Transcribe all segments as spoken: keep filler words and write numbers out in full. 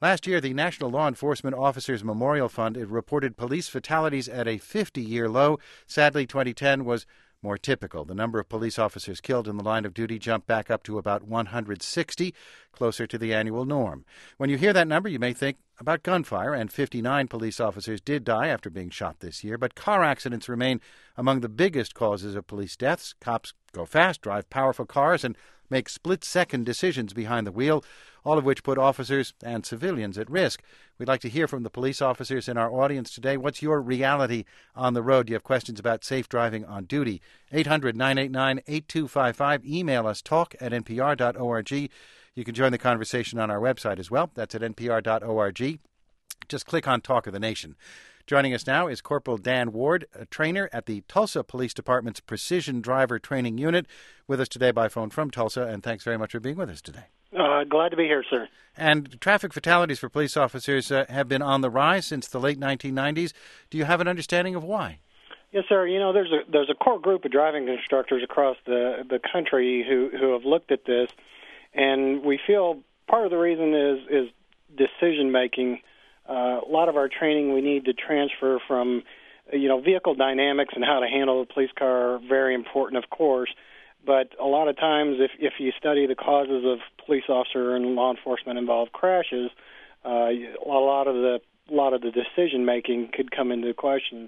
Last year, the National Law Enforcement Officers Memorial Fund it reported police fatalities at a fifty-year low. Sadly, twenty ten was more typical. The number of police officers killed in the line of duty jumped back up to about one hundred sixty, closer to the annual norm. When you hear that number, you may think about gunfire, and fifty-nine police officers did die after being shot this year. But car accidents remain among the biggest causes of police deaths. Cops go fast, drive powerful cars, and make split-second decisions behind the wheel, all of which put officers and civilians at risk. We'd like to hear from the police officers in our audience today. What's your reality on the road? Do you have questions about safe driving on duty? eight hundred, nine eight nine, eight two five five. Email us, talk at n p r dot org. You can join the conversation on our website as well. That's at n p r dot org. Just click on Talk of the Nation. Joining us now is Corporal Dan Ward, a trainer at the Tulsa Police Department's Precision Driver Training Unit, with us today by phone from Tulsa, and thanks very much for being with us today. Uh, glad to be here, sir. And traffic fatalities for police officers uh, have been on the rise since the late nineteen nineties. Do you have an understanding of why? Yes, sir. You know, there's a there's a core group of driving instructors across the the country who who have looked at this, and we feel part of the reason is is decision making. Uh, a lot of our training we need to transfer from, you know, vehicle dynamics and how to handle a police car are very important, of course. But a lot of times, if if you study the causes of police officer and law enforcement involved crashes, uh, a lot of the a lot of the decision making could come into questions.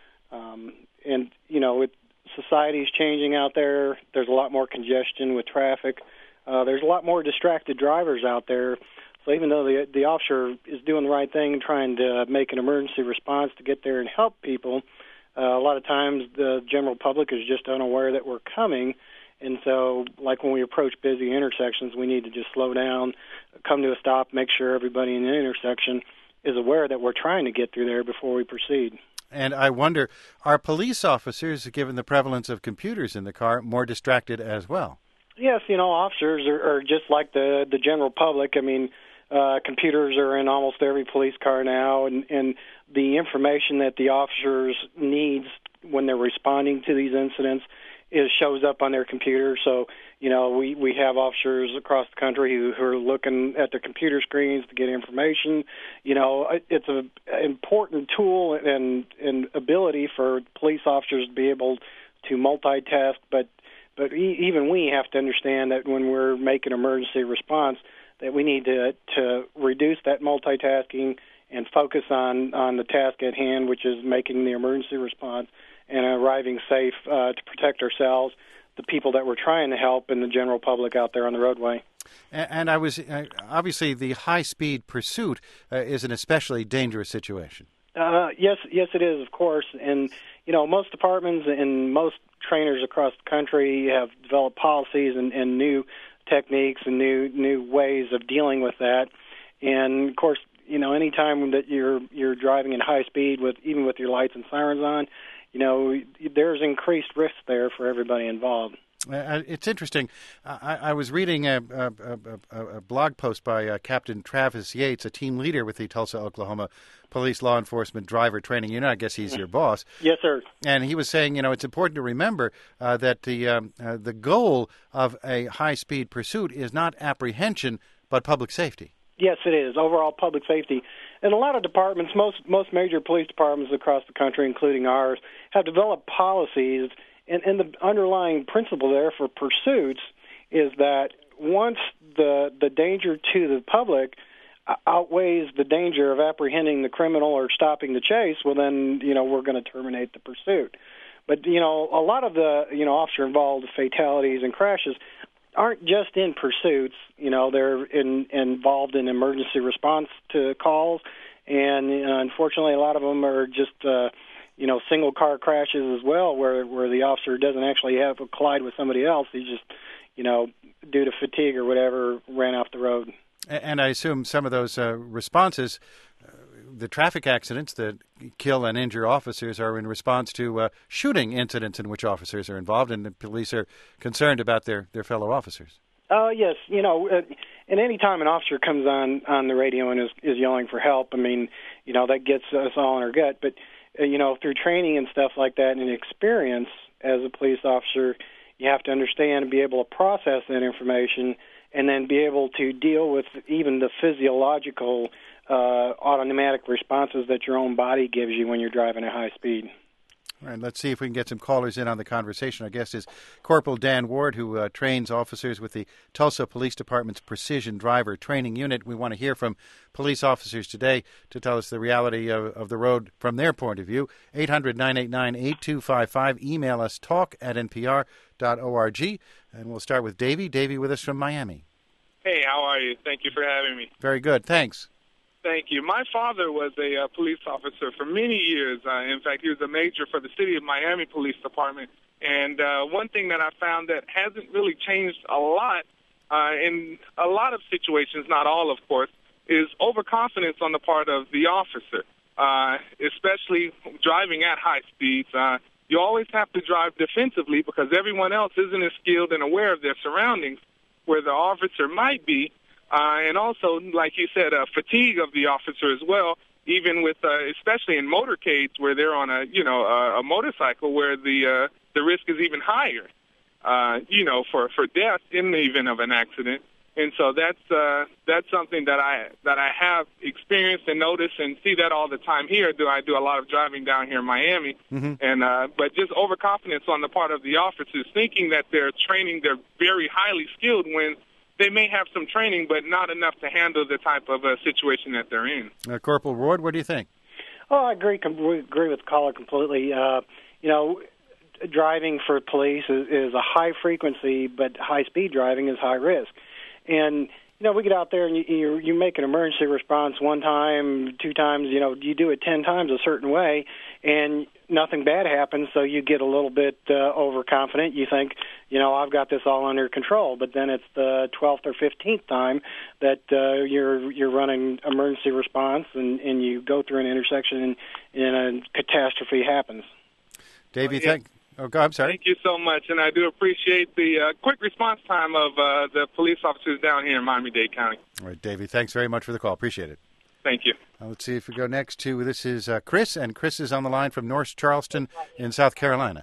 Um, and you know, with society's changing out there, there's a lot more congestion with traffic. Uh, there's a lot more distracted drivers out there. So even though the the officer is doing the right thing, trying to make an emergency response to get there and help people, uh, a lot of times the general public is just unaware that we're coming. And so, like when we approach busy intersections, we need to just slow down, come to a stop, make sure everybody in the intersection is aware that we're trying to get through there before we proceed. And I wonder, are police officers, given the prevalence of computers in the car, more distracted as well? Yes, you know, officers are, are just like the, the general public. I mean, uh, computers are in almost every police car now, and, and the information that the officers needs when they're responding to these incidents is shows up on their computer. So, you know, we, we have officers across the country who, who are looking at their computer screens to get information. You know, it's an important tool and, and ability for police officers to be able to multitask, but but even we have to understand that when we're making emergency response, that we need to to reduce that multitasking and focus on, on the task at hand, which is making the emergency response and arriving safe uh, to protect ourselves, the people that we're trying to help, and the general public out there on the roadway. And, and I was uh, obviously the high-speed pursuit uh, is an especially dangerous situation. Uh, yes, yes, it is, of course. And you know, most departments and most trainers across the country have developed policies and, and new techniques and new new ways of dealing with that. And of course, you know, anytime that you're you're driving at high speed with even with your lights and sirens on, you know, there's increased risk there for everybody involved. Uh, it's interesting. I, I was reading a, a, a, a blog post by uh, Captain Travis Yates, a team leader with the Tulsa, Oklahoma Police Law Enforcement Driver Training Unit. I guess he's your boss. Yes, sir. And he was saying, you know, it's important to remember uh, that the um, uh, the goal of a high-speed pursuit is not apprehension, but public safety. Yes, it is. Overall public safety. And a lot of departments, most most major police departments across the country, including ours, have developed policies. And, and the underlying principle there for pursuits is that once the the danger to the public outweighs the danger of apprehending the criminal or stopping the chase, well, then, you know, we're going to terminate the pursuit. But, you know, a lot of the, you know, officer-involved fatalities and crashes aren't just in pursuits. You know, they're in, involved in emergency response to calls, and uh, unfortunately a lot of them are just, uh, you know, single-car crashes as well, where where the officer doesn't actually have a collide with somebody else. He just, you know, due to fatigue or whatever, ran off the road. And I assume some of those uh, responses, uh, the traffic accidents that kill and injure officers, are in response to uh, shooting incidents in which officers are involved, and the police are concerned about their, their fellow officers. Oh, uh, yes. You know, uh, and any time an officer comes on, on the radio and is, is yelling for help, I mean, you know, that gets us all in our gut. But, uh, you know, through training and stuff like that and experience as a police officer, you have to understand and be able to process that information and then be able to deal with even the physiological uh, automatic responses that your own body gives you when you're driving at high speed. All right, let's see if we can get some callers in on the conversation. Our guest is Corporal Dan Ward, who uh, trains officers with the Tulsa Police Department's Precision Driver Training Unit. We want to hear from police officers today to tell us the reality of, of the road from their point of view. eight hundred, nine eight nine, eight two five five. Email us talk at n p r dot org. And we'll start with Davey. Davey with us from Miami. Hey, how are you? Thank you for having me. Very good. Thanks. Thank you. My father was a uh, police officer for many years. Uh, in fact, he was a major for the City of Miami Police Department. And uh, one thing that I found that hasn't really changed a lot uh, in a lot of situations, not all, of course, is overconfidence on the part of the officer, uh, especially driving at high speeds. Uh, you always have to drive defensively because everyone else isn't as skilled and aware of their surroundings where the officer might be. Uh, and also, like you said, uh, fatigue of the officer as well, even with, uh, especially in motorcades where they're on a, you know, a, a motorcycle where the uh, the risk is even higher, uh, you know, for, for death in the event of an accident. And so that's uh, that's something that I that I have experienced and noticed and see that all the time here. Do I do a lot of driving down here in Miami? Mm-hmm. And uh, but just overconfidence on the part of the officers, thinking that they're training, they're very highly skilled when they may have some training, but not enough to handle the type of uh, situation that they're in. Uh, Corporal Ward, what do you think? Oh, I agree. Com- agree with the caller completely. Uh, you know, driving for police is, is a high frequency, but high speed driving is high risk. And you know, we get out there and you, you you make an emergency response one time, two times. You know, you do it ten times a certain way, and nothing bad happens. So you get a little bit uh, overconfident. You think, you know, I've got this all under control. But then it's the twelfth or fifteenth time that uh, you're you're running emergency response, and, and you go through an intersection, and, and a catastrophe happens. Davey, thank. Oh, God, I'm sorry. Thank you so much, and I do appreciate the uh, quick response time of uh, the police officers down here in Miami-Dade County. All right, Davey, thanks very much for the call. Appreciate it. Thank you. Uh, let's see if we go next to, this is uh, Chris, and Chris is on the line from North Charleston in South Carolina.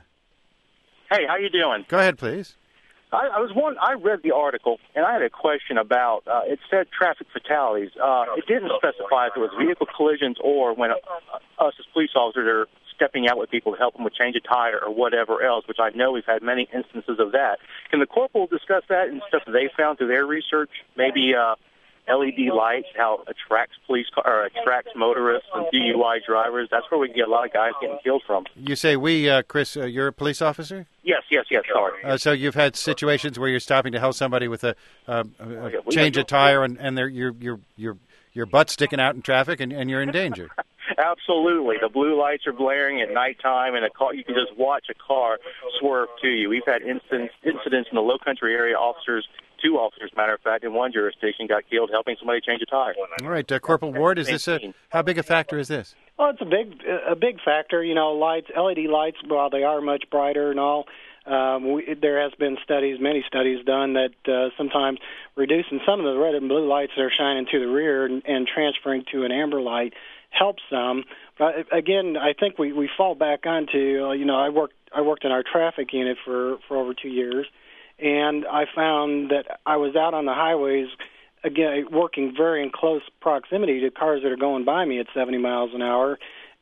Hey, how you doing? Go ahead, please. I, I was one. I read the article, and I had a question about. Uh, it said traffic fatalities. Uh, it didn't specify if it was vehicle collisions or when uh, us as police officers are stepping out with people to help them with change a tire or whatever else, which I know we've had many instances of that. Can the corporal discuss that and stuff that they found through their research? Maybe uh, L E D lights, how it attracts police car, or attracts motorists and D U I drivers. That's where we get a lot of guys getting killed from. You say we, uh, Chris, uh, you're a police officer? Yes, yes, yes, sorry. Uh, so you've had situations where you're stopping to help somebody with a, uh, a, a change a tire, and, and they're, your your your your butt sticking out in traffic, and, and you're in danger. Absolutely. The blue lights are blaring at nighttime, and a car, you can just watch a car swerve to you. We've had incidents, incidents in the low country area. Officers, two officers, matter of fact, in one jurisdiction got killed helping somebody change a tire. All right, uh, Corporal Ward, is this a, how big a factor is this? Well, it's a big a big factor. You know, lights, L E D lights, while they are much brighter and all, um, we, there has been studies, many studies done that uh, sometimes reducing some of the red and blue lights that are shining to the rear and, and transferring to an amber light helps some. But again, I think we, we fall back onto, uh, you know, I worked I worked in our traffic unit for, for over two years, and I found that I was out on the highways, again, working very in close proximity to cars that are going by me at seventy miles an hour,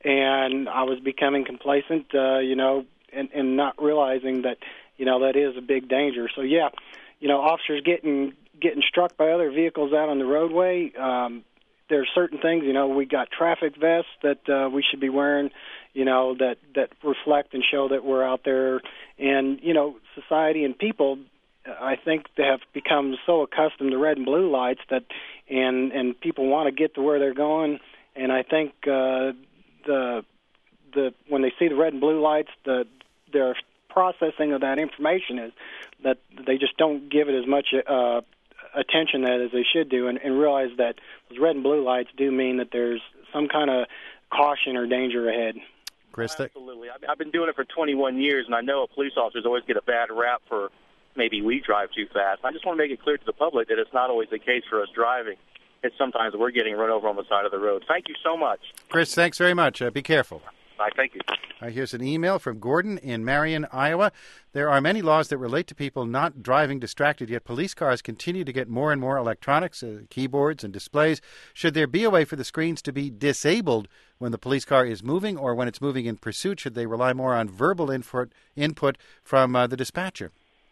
and I was becoming complacent, uh, you know, and, and not realizing that, you know, that is a big danger. So, yeah, you know, officers getting getting struck by other vehicles out on the roadway, um, there are certain things, you know, we got traffic vests that uh, we should be wearing, you know, that, that reflect and show that we're out there. And, you know, society and people, I think they have become so accustomed to red and blue lights that, and, and people want to get to where they're going. And I think uh, the, the, when they see the red and blue lights, the, their processing of that information is that they just don't give it as much uh attention that as they should do, and, and realize that those red and blue lights do mean that there's some kind of caution or danger ahead. Chris, absolutely. I've been doing it for twenty-one years, and I know police officers always get a bad rap for maybe we drive too fast. I just want to make it clear to the public that it's not always the case for us driving. It's sometimes we're getting run over on the side of the road. Thank you so much. Chris, thanks very much. Uh, be careful. Bye. Thank you. All right, here's an email from Gordon in Marion, Iowa. There are many laws that relate to people not driving distracted, yet police cars continue to get more and more electronics, uh, keyboards and displays. Should there be a way for the screens to be disabled when the police car is moving or when it's moving in pursuit? Should they rely more on verbal input, input from uh, the dispatcher?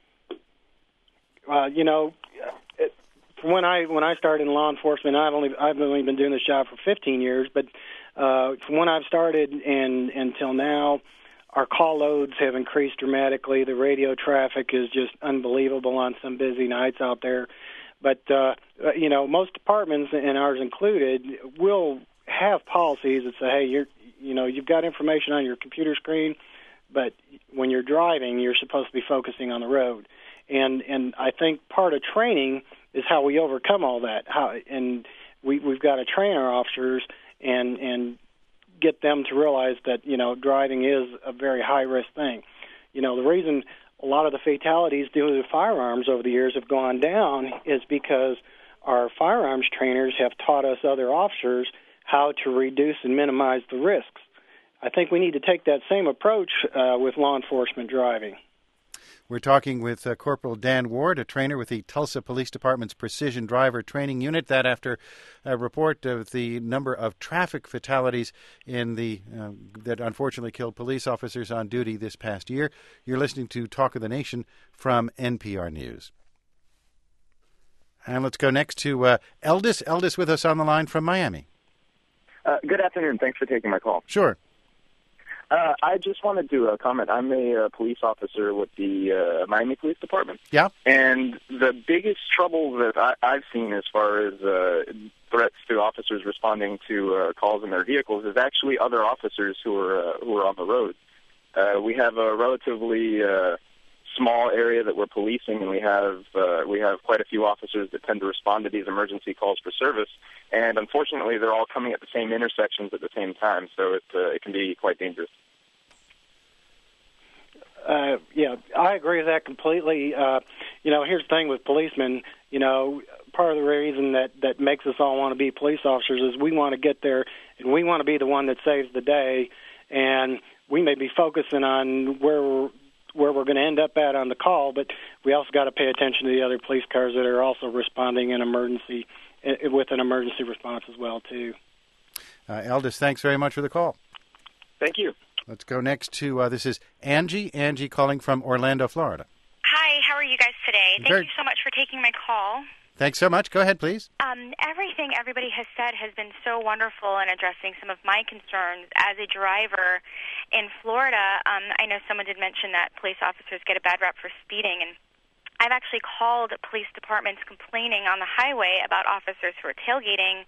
Uh, you know, it, when I when I started in law enforcement, I've only I've only been doing this job for fifteen years, but uh, from when I've started and until now, our call loads have increased dramatically. The radio traffic is just unbelievable on some busy nights out there. But uh, you know, most departments, and ours included, will have policies that say, hey, you're you know you've got information on your computer screen, but when you're driving, you're supposed to be focusing on the road. And and I think part of training is how we overcome all that. How and we we've got to train our officers and and get them to realize that you know driving is a very high risk thing. You know the reason a lot of the fatalities due to firearms over the years have gone down is because our firearms trainers have taught us other officers how to reduce and minimize the risks. I think we need to take that same approach uh, with law enforcement driving. We're talking with uh, Corporal Dan Ward, a trainer with the Tulsa Police Department's Precision Driver Training Unit. That after a report of the number of traffic fatalities in the uh, that unfortunately killed police officers on duty this past year. You're listening to Talk of the Nation from N P R News. And let's go next to uh, Eldis. Eldis with us on the line from Miami. Uh, good afternoon. Thanks for taking my call. Sure. Uh, I just wanted to uh, comment. I'm a uh, police officer with the uh, Miami Police Department. Yeah. And the biggest trouble that I, I've seen as far as uh, threats to officers responding to uh, calls in their vehicles is actually other officers who are uh, who are on the road. Uh, we have a relatively uh, small area that we're policing, and we have uh, we have quite a few officers that tend to respond to these emergency calls for service. And unfortunately, they're all coming at the same intersections at the same time, so it uh, it can be quite dangerous. Uh, yeah, I agree with that completely. Uh, you know, here's the thing with policemen. You know, part of the reason that, that makes us all want to be police officers is we want to get there, and we want to be the one that saves the day. And we may be focusing on where we're, where we're going to end up at on the call, but we also got to pay attention to the other police cars that are also responding in emergency with an emergency response as well, too. Uh, Eldis, thanks very much for the call. Thank you. Let's go next to, uh, this is Angie. Angie calling from Orlando, Florida. Hi, how are you guys today? Thank Very... you so much for taking my call. Thanks so much. Go ahead, please. Um, everything everybody has said has been so wonderful in addressing some of my concerns. As a driver in Florida, um, I know someone did mention that police officers get a bad rap for speeding, and I've actually called police departments complaining on the highway about officers who are tailgating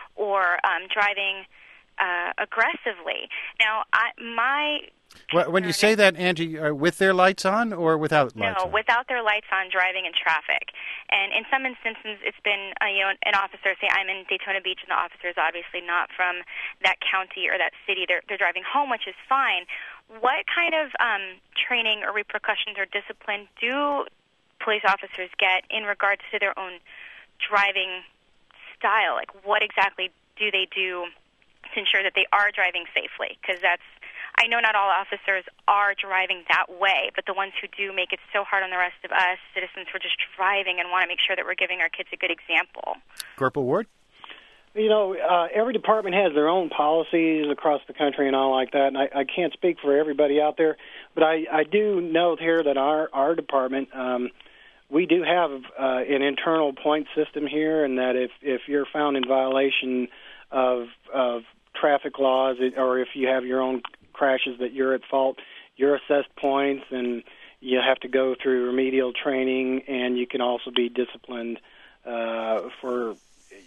or um, driving Uh, aggressively. Now, I, my well, when you say that, Angie, uh, with their lights on or without lights no, on? No, without their lights on, driving in traffic. And in some instances, it's been uh, you know an officer. Say I'm in Daytona Beach, and the officer is obviously not from that county or that city. They're they're driving home, which is fine. What kind of um, training or repercussions or discipline do police officers get in regards to their own driving style? Like, what exactly do they do to ensure that they are driving safely? Because that's, I know not all officers are driving that way, but the ones who do make it so hard on the rest of us citizens who are just driving and want to make sure that we're giving our kids a good example. Corporal Ward? You know, uh, every department has their own policies across the country and all like that, and I, I can't speak for everybody out there, but I, I do note here that our, our department, um, we do have uh, an internal point system here, and that if, if you're found in violation of, of traffic laws, or if you have your own crashes that you're at fault, you're assessed points, and you have to go through remedial training, and you can also be disciplined uh, for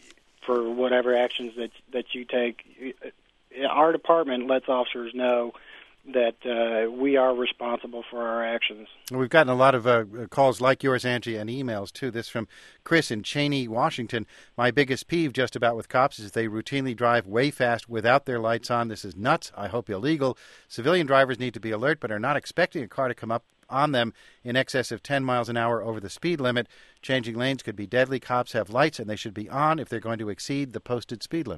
for whatever actions that that you take. Our department lets officers know that uh, we are responsible for our actions. We've gotten a lot of uh, calls like yours, Angie, and emails, too. This from Chris in Cheney, Washington. My biggest peeve just about with cops is they routinely drive way fast without their lights on. This is nuts. I hope illegal. Civilian drivers need to be alert, but are not expecting a car to come up on them in excess of ten miles an hour over the speed limit. Changing lanes could be deadly. Cops have lights, and they should be on if they're going to exceed the posted speed limit.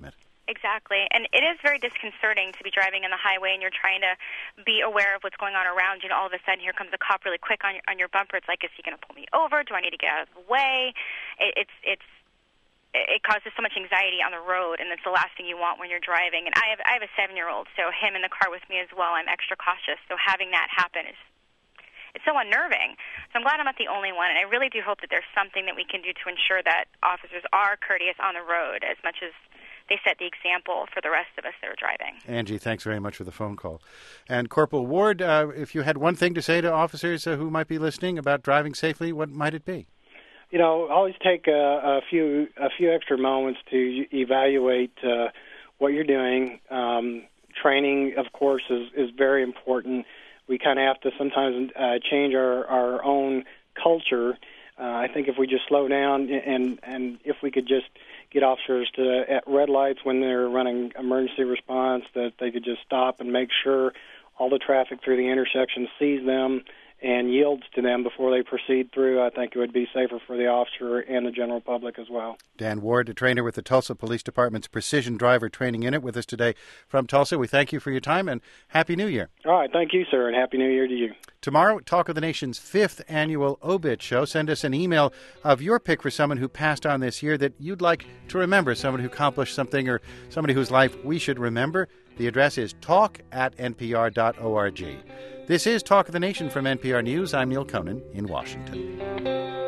Exactly. And it is very disconcerting to be driving on the highway and you're trying to be aware of what's going on around you, and all of a sudden here comes a cop really quick on your, on your bumper. It's like, is he going to pull me over? Do I need to get out of the way? It, it's it's it causes so much anxiety on the road, and it's the last thing you want when you're driving. And I have I have a seven-year-old, so him in the car with me as well. I'm extra cautious, so having that happen is it's so unnerving. So I'm glad I'm not the only one, and I really do hope that there's something that we can do to ensure that officers are courteous on the road as much as they set the example for the rest of us that are driving. Angie, thanks very much for the phone call. And Corporal Ward, uh, if you had one thing to say to officers uh, who might be listening about driving safely, what might it be? You know, always take a, a few a few extra moments to evaluate uh, what you're doing. Um, training, of course, is, is very important. We kind of have to sometimes uh, change our, our own culture. Uh, I think if we just slow down and, and if we could just get officers to, at red lights when they're running emergency response, that they could just stop and make sure all the traffic through the intersection sees them and yields to them before they proceed through. I think it would be safer for the officer and the general public as well. Dan Ward, a trainer with the Tulsa Police Department's Precision Driver Training Unit, with us today from Tulsa. We thank you for your time, and Happy New Year. All right. Thank you, sir, and Happy New Year to you. Tomorrow, Talk of the Nation's fifth annual Obit Show. Send us an email of your pick for someone who passed on this year that you'd like to remember, someone who accomplished something or somebody whose life we should remember. The address is talk at n p r dot org. This is Talk of the Nation from N P R News. I'm Neil Conan in Washington.